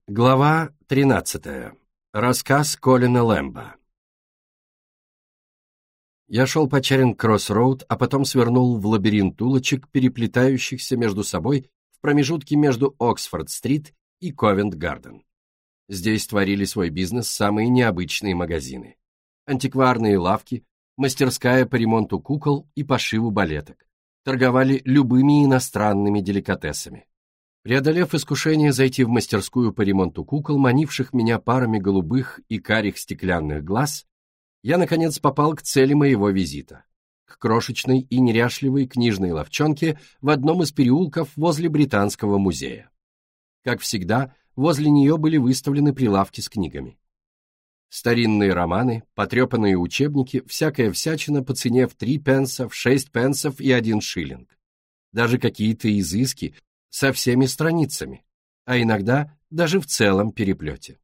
Глава 13. Рассказ Колина Лэмба. Я шел по Чаринг-Кросс-Роуд, а потом свернул в лабиринт улочек, переплетающихся между собой в промежутке между Оксфорд-стрит и Ковент-Гарден. Здесь творили свой бизнес самые необычные магазины. Антикварные лавки, мастерская по ремонту кукол и пошиву балеток. Торговали любыми иностранными деликатесами. Преодолев искушение зайти в мастерскую по ремонту кукол, манивших меня парами голубых и карих стеклянных глаз, я, наконец, попал к цели моего визита — к крошечной и неряшливой книжной лавчонке в одном из переулков возле Британского музея. Как всегда, возле нее были выставлены прилавки с книгами. Старинные романы, потрепанные учебники, всякая всячина по цене в 3 пенса, в 6 пенсов и 1 шиллинг. Даже какие-то изыски со всеми страницами, а иногда даже в целом переплете.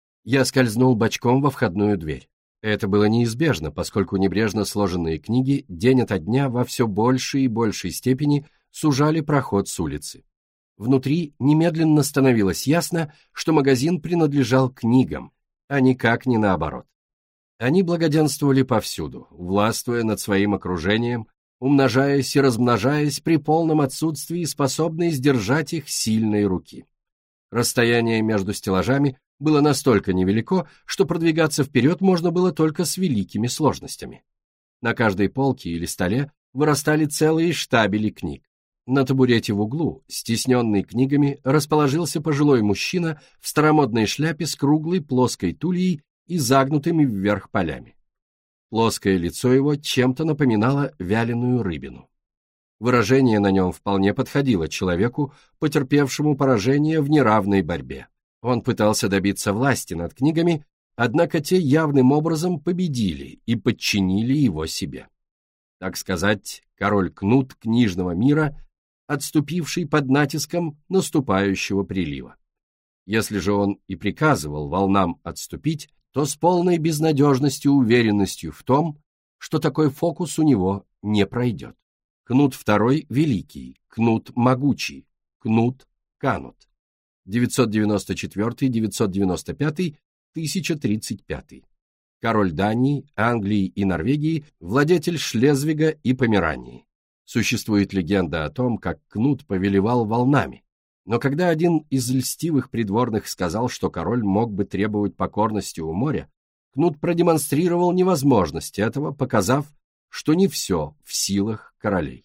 Я скользнул бочком во входную дверь. Это было неизбежно, поскольку небрежно сложенные книги день ото дня во все большей и большей степени сужали проход с улицы. Внутри немедленно становилось ясно, что магазин принадлежал книгам, а никак не наоборот. Они благоденствовали повсюду, властвуя над своим окружением, умножаясь и размножаясь при полном отсутствии способной сдержать их сильной руки. Расстояние между стеллажами было настолько невелико, что продвигаться вперед можно было только с великими сложностями. На каждой полке или столе вырастали целые штабели книг. На табурете в углу, стесненный книгами, расположился пожилой мужчина в старомодной шляпе с круглой плоской тульей и загнутыми вверх полями. Плоское лицо его чем-то напоминало вяленую рыбину. Выражение на нем вполне подходило человеку, потерпевшему поражение в неравной борьбе. Он пытался добиться власти над книгами, однако те явным образом победили и подчинили его себе. Так сказать, король Кнут книжного мира, отступивший под натиском наступающего прилива. Если же он и приказывал волнам отступить, то с полной безнадежностью и уверенностью в том, что такой фокус у него не пройдет. Кнут II Великий, Кнут Могучий, Кнут Канут. 994-995, 1035. Король Дании, Англии и Норвегии, владетель Шлезвига и Померании. Существует легенда о том, как Кнут повелевал волнами. Но когда один из льстивых придворных сказал, что король мог бы требовать покорности у моря, Кнут продемонстрировал невозможность этого, показав, что не все в силах королей.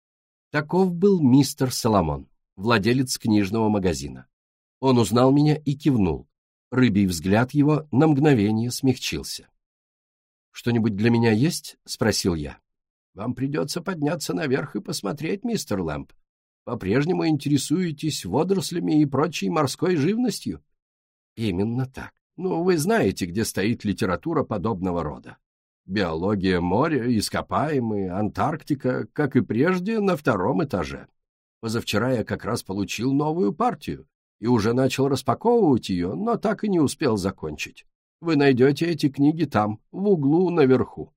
Таков был мистер Соломон, владелец книжного магазина. Он узнал меня и кивнул. Рыбий взгляд его на мгновение смягчился. «Что-нибудь для меня есть?» — спросил я. «Вам придется подняться наверх и посмотреть, мистер Лэмб. По-прежнему интересуетесь водорослями и прочей морской живностью?» «Именно так. Ну, вы знаете, где стоит литература подобного рода. Биология моря, ископаемые, Антарктика, как и прежде, на 2-м этаже. Позавчера я как раз получил новую партию и уже начал распаковывать ее, но так и не успел закончить. Вы найдете эти книги там, в углу наверху».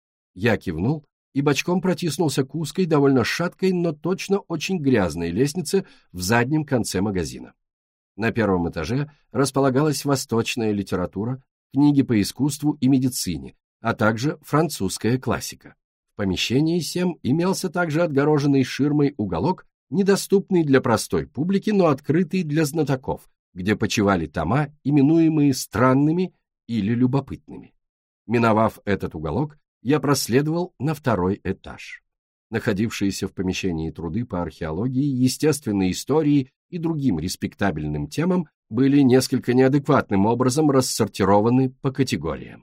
Я кивнул и бочком протиснулся к узкой, довольно шаткой, но точно очень грязной лестнице в заднем конце магазина. На 1-м этаже располагалась восточная литература, книги по искусству и медицине, а также французская классика. В помещении сем имелся также отгороженный ширмой уголок, недоступный для простой публики, но открытый для знатоков, где почивали тома, именуемые странными или любопытными. Миновав этот уголок, я проследовал на 2-й этаж. Находившиеся в помещении труды по археологии, естественной истории и другим респектабельным темам были несколько неадекватным образом рассортированы по категориям.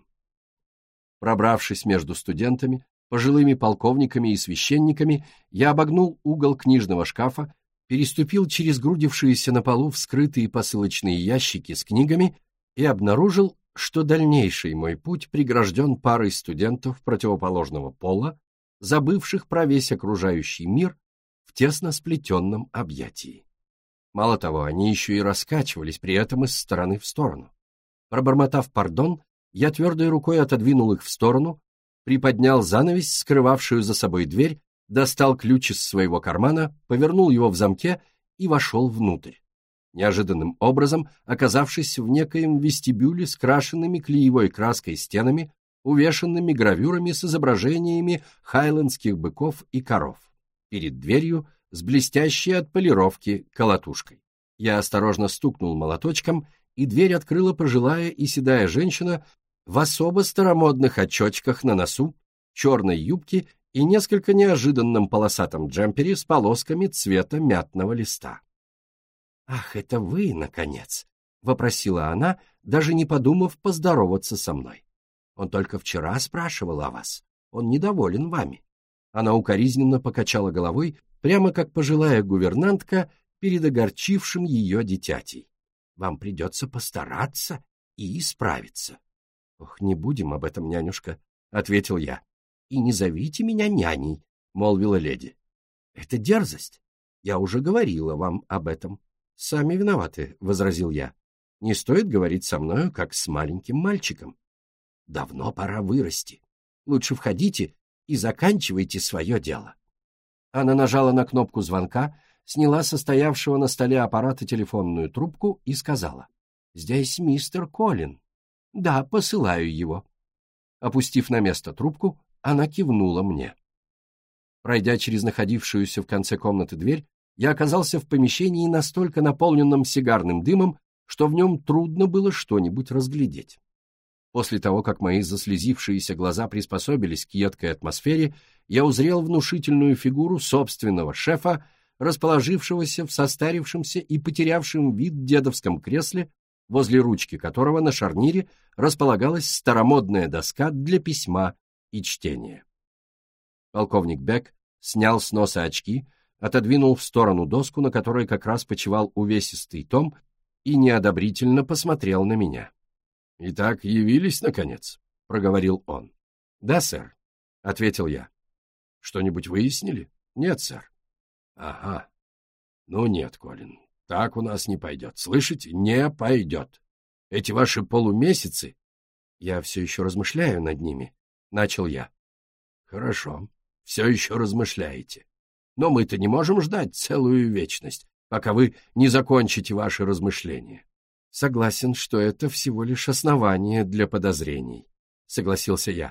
Пробравшись между студентами, пожилыми полковниками и священниками, я обогнул угол книжного шкафа, переступил через грудившиеся на полу вскрытые посылочные ящики с книгами и обнаружил, что дальнейший мой путь прегражден парой студентов противоположного пола, забывших про весь окружающий мир в тесно сплетенном объятии. Мало того, они еще и раскачивались при этом из стороны в сторону. Пробормотав «пардон», я твердой рукой отодвинул их в сторону, приподнял занавесь, скрывавшую за собой дверь, достал ключ из своего кармана, повернул его в замке и вошел внутрь. неожиданным образом оказавшись в некоем вестибюле с крашенными клеевой краской стенами, увешанными гравюрами с изображениями хайлендских быков и коров. Перед дверью с блестящей от полировки колотушкой. Я осторожно стукнул молоточком, и дверь открыла пожилая и седая женщина в особо старомодных очочках на носу, черной юбке и несколько неожиданном полосатом джемпере с полосками цвета мятного листа. «Ах, это вы, наконец!» — вопросила она, даже не подумав поздороваться со мной. «Он только вчера спрашивал о вас. Он недоволен вами». Она укоризненно покачала головой, прямо как пожилая гувернантка перед огорчившим ее дитятей. «Вам придется постараться и исправиться». «Ох, не будем об этом, нянюшка», — ответил я. «И не зовите меня няней», — молвила леди. «Это дерзость. Я уже говорила вам об этом». «Сами виноваты», — возразил я. «Не стоит говорить со мною, как с маленьким мальчиком. Давно пора вырасти. Лучше входите и заканчивайте свое дело». Она нажала на кнопку звонка, сняла со стоявшего на столе аппарата телефонную трубку и сказала: «Здесь мистер Коллин. Да, посылаю его». Опустив на место трубку, она кивнула мне. Пройдя через находившуюся в конце комнаты дверь, я оказался в помещении, настолько наполненном сигарным дымом, что в нем трудно было что-нибудь разглядеть. После того, как мои заслезившиеся глаза приспособились к едкой атмосфере, я узрел внушительную фигуру собственного шефа, расположившегося в состарившемся и потерявшем вид дедовском кресле, возле ручки которого на шарнире располагалась старомодная доска для письма и чтения. Полковник Бек снял с носа очки, отодвинул в сторону доску, на которой как раз почивал увесистый том, и неодобрительно посмотрел на меня. «Итак, явились, наконец?» — проговорил он. «Да, сэр», — ответил я. «Что-нибудь выяснили?» «Нет, сэр». «Ага. Ну нет, Колин, так у нас не пойдет. Слышите? Не пойдет. Эти ваши полумесяцы...» «Я все еще размышляю над ними», — начал я. «Хорошо, все еще размышляете. Но мы-то не можем ждать целую вечность, пока вы не закончите ваши размышления». «Согласен, что это всего лишь основание для подозрений», — согласился я.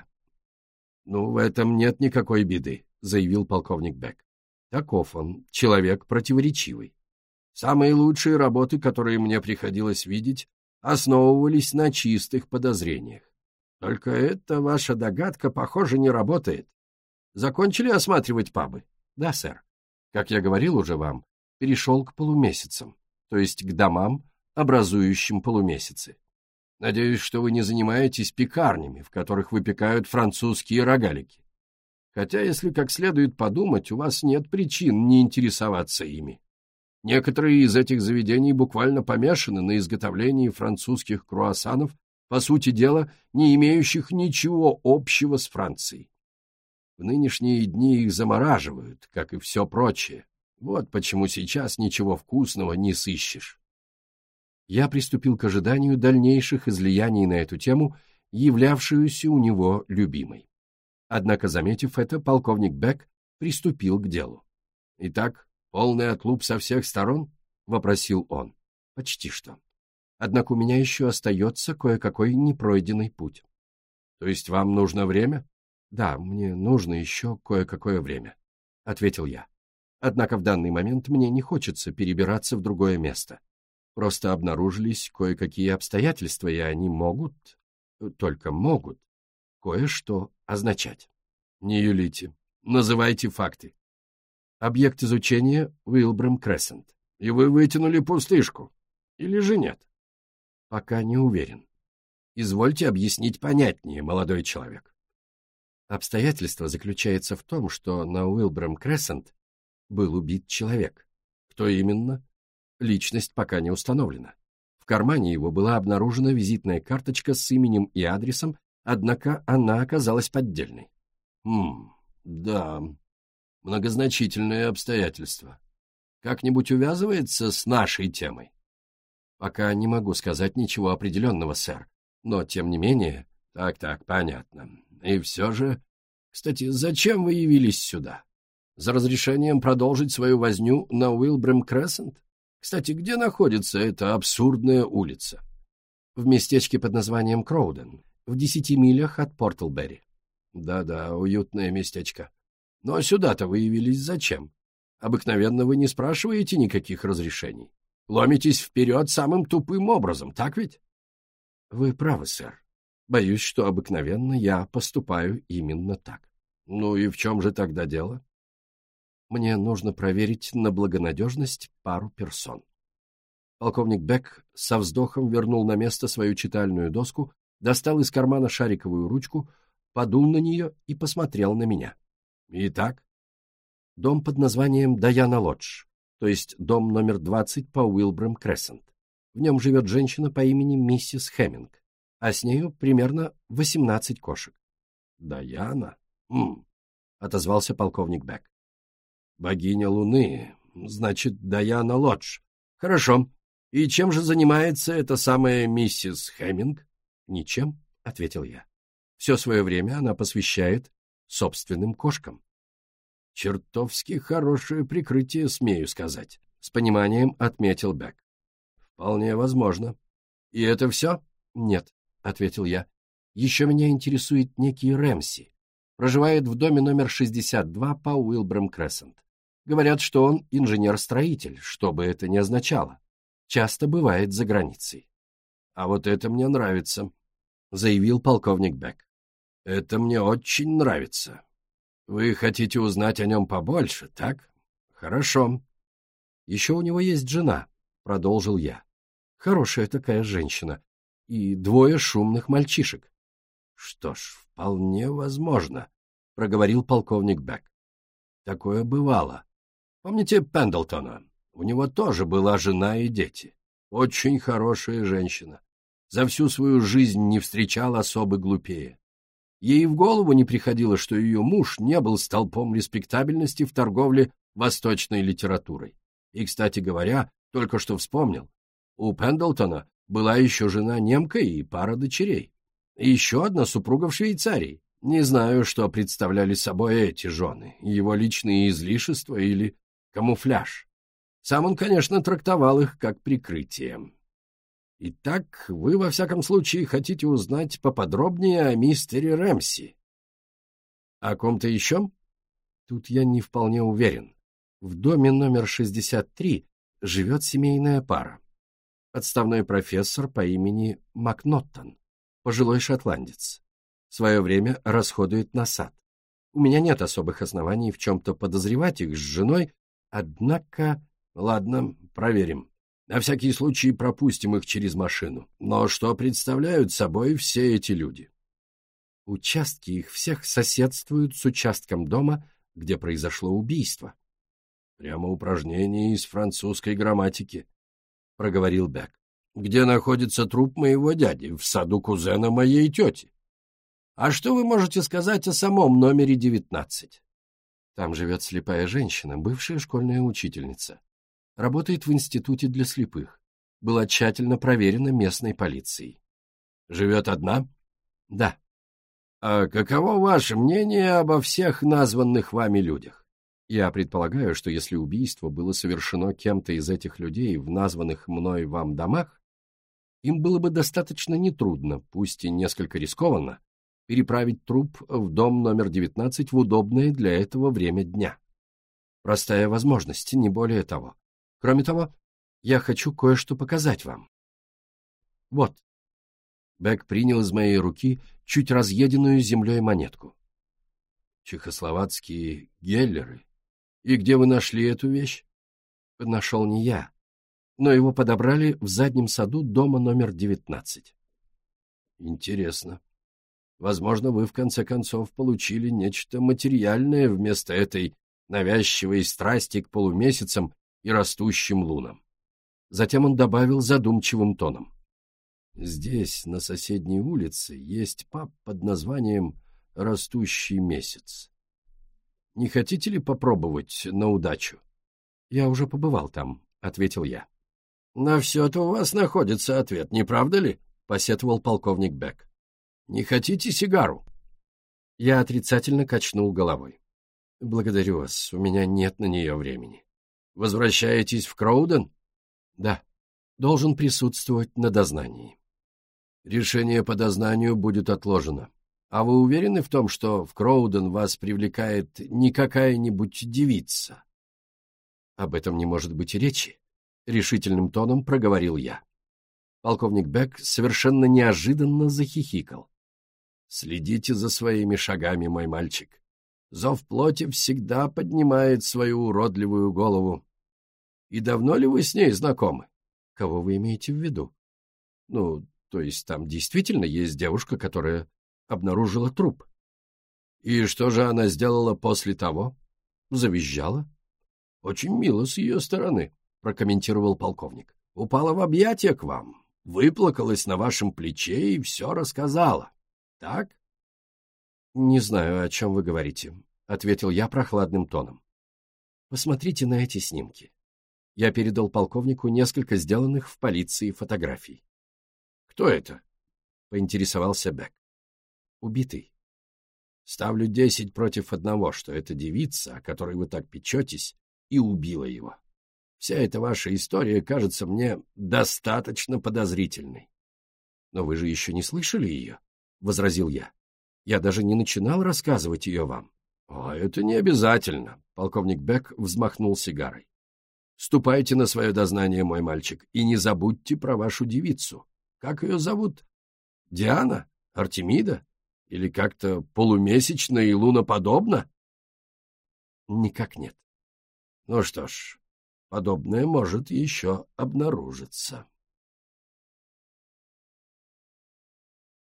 «Ну, в этом нет никакой беды», — заявил полковник Бек. «Таков он, человек противоречивый. Самые лучшие работы, которые мне приходилось видеть, основывались на чистых подозрениях. Только эта ваша догадка, похоже, не работает. Закончили осматривать пабы?» «Да, сэр. Как я говорил уже вам, перешел к полумесяцам, то есть к домам, образующим полумесяцы. Надеюсь, что вы не занимаетесь пекарнями, в которых выпекают французские рогалики. Хотя, если как следует подумать, у вас нет причин не интересоваться ими. Некоторые из этих заведений буквально помешаны на изготовлении французских круассанов, по сути дела, не имеющих ничего общего с Францией. В нынешние дни их замораживают, как и все прочее. Вот почему сейчас ничего вкусного не сыщешь». Я приступил к ожиданию дальнейших излияний на эту тему, являвшуюся у него любимой. Однако, заметив это, полковник Бек приступил к делу. «Итак, полный отлуп со всех сторон?» — вопросил он. «Почти что. Однако у меня еще остается кое-какой непройденный путь». «То есть вам нужно время?» «Да, мне нужно еще кое-какое время», — ответил я. «Однако в данный момент мне не хочется перебираться в другое место. Просто обнаружились кое-какие обстоятельства, и они могут, только могут, кое-что означать». «Не юлите. Называйте факты». «Объект изучения — Уилбрэм Крессент». «И вы вытянули пустышку? Или же нет?» «Пока не уверен». «Извольте объяснить понятнее, молодой человек». Обстоятельство заключается в том, что на Уилбрэм Крессент был убит человек. Кто именно? Личность пока не установлена. В кармане его была обнаружена визитная карточка с именем и адресом, однако она оказалась поддельной. Да, многозначительное обстоятельство. Как-нибудь увязывается с нашей темой? Пока не могу сказать ничего определенного, сэр, но тем не менее... Так, понятно. И все же... Кстати, зачем вы явились сюда? За разрешением продолжить свою возню на Уилбрэм Крессент? Кстати, где находится эта абсурдная улица? В местечке под названием Кроуден, в 10 милях от Портлберри. Да-да, уютное местечко. Но сюда-то вы явились зачем? Обыкновенно вы не спрашиваете никаких разрешений. Ломитесь вперед самым тупым образом, так ведь? Вы правы, сэр. Боюсь, что обыкновенно я поступаю именно так. Ну и в чем же тогда дело? Мне нужно проверить на благонадежность пару персон. Полковник Бек со вздохом вернул на место свою читальную доску, достал из кармана шариковую ручку, подул на нее и посмотрел на меня. Итак, дом под названием Даяна Лодж, то есть дом номер 20 по Уилбрэм Крессент. В нем живет женщина по имени миссис Хэмминг, а с нею примерно 18 кошек. Даяна? Отозвался полковник Бек. Богиня Луны, значит, Даяна Лодж. Хорошо. И чем же занимается эта самая миссис Хэмминг? Ничем, ответил я. Все свое время она посвящает собственным кошкам. Чертовски хорошее прикрытие, смею сказать. С пониманием отметил Бек. Вполне возможно. И это все? Нет, ответил я. Еще меня интересует некий Рэмси. Проживает в доме номер 62 по Уилбрэм Крессент. Говорят, что он инженер-строитель, что бы это ни означало. Часто бывает за границей. А вот это мне нравится, заявил полковник Бек. Это мне очень нравится. Вы хотите узнать о нем побольше, так? Хорошо. Еще у него есть жена, продолжил я. Хорошая такая женщина. И 2 шумных мальчишек. Что ж, вполне возможно, проговорил полковник Бек. Такое бывало. Помните Пендлтона? У него тоже была жена и дети. Очень хорошая женщина. За всю свою жизнь не встречал особо глупее. Ей в голову не приходило, что ее муж не был столпом респектабельности в торговле восточной литературой. И, кстати говоря, только что вспомнил, у Пендлтона была еще жена немка и пара дочерей. И еще одна супруга в Швейцарии. Не знаю, что представляли собой эти жены, его личные излишества или камуфляж. Сам он, конечно, трактовал их как прикрытие. Итак, вы, во всяком случае, хотите узнать поподробнее о мистере Рэмси. О ком-то еще? Тут я не вполне уверен. В доме номер 63 живет семейная пара. Отставной профессор по имени Макноттон, пожилой шотландец. В свое время расходует на сад. У меня нет особых оснований в чем-то подозревать их с женой, однако... Ладно, проверим. На всякий случай пропустим их через машину. Но что представляют собой все эти люди? Участки их всех соседствуют с участком дома, где произошло убийство. Прямо упражнение из французской грамматики, — проговорил Бек. Где находится труп моего дяди? В саду кузена моей тети. А что вы можете сказать о самом номере 19? Там живет слепая женщина, бывшая школьная учительница. Работает в институте для слепых. Была тщательно проверена местной полицией. Живет одна? Да. А каково ваше мнение обо всех названных вами людях? Я предполагаю, что если убийство было совершено кем-то из этих людей в названных мной вам домах, им было бы достаточно нетрудно, пусть и несколько рискованно, переправить труп в дом номер 19 в удобное для этого время дня. Простая возможность, не более того. Кроме того, я хочу кое-что показать вам. Вот. Бек принял из моей руки чуть разъеденную землей монетку. Чехословацкие геллеры. И где вы нашли эту вещь? Нашел не я, но его подобрали в заднем саду дома номер 19. Интересно. Возможно, вы в конце концов получили нечто материальное вместо этой навязчивой страсти к полумесяцам и растущим лунам. Затем он добавил задумчивым тоном. Здесь, на соседней улице, есть паб под названием «Растущий месяц». Не хотите ли попробовать на удачу? Я уже побывал там, — ответил я. На все-то у вас находится ответ, не правда ли? — посетовал полковник Бек. Не хотите сигару? Я отрицательно качнул головой. Благодарю вас, у меня нет на нее времени. Возвращаетесь в Кроуден? Да, должен присутствовать на дознании. Решение по дознанию будет отложено. А вы уверены в том, что в Кроуден вас привлекает не какая-нибудь девица? Об этом не может быть и речи, — решительным тоном проговорил я. Полковник Бек совершенно неожиданно захихикал. Следите за своими шагами, мой мальчик. Зов плоти всегда поднимает свою уродливую голову. И давно ли вы с ней знакомы? Кого вы имеете в виду? Ну, то есть там действительно есть девушка, которая обнаружила труп. И что же она сделала после того? Завизжала. Очень мило с ее стороны, прокомментировал полковник. Упала в объятия к вам, выплакалась на вашем плече и все рассказала. Так? Не знаю, о чем вы говорите, ответил я прохладным тоном. Посмотрите на эти снимки. Я передал полковнику несколько сделанных в полиции фотографий. Кто это? Поинтересовался Бек. Убитый. Ставлю 10 против 1, что эта девица, о которой вы так печетесь, и убила его. Вся эта ваша история кажется мне достаточно подозрительной. Но вы же еще не слышали ее, — возразил я. Я даже не начинал рассказывать ее вам. О, это не обязательно, — полковник Бек взмахнул сигарой. Ступайте на свое дознание, мой мальчик, и не забудьте про вашу девицу. Как ее зовут? Диана? Артемида? Или как-то полумесячно и луноподобно? Никак нет. Ну что ж, подобное может еще обнаружиться.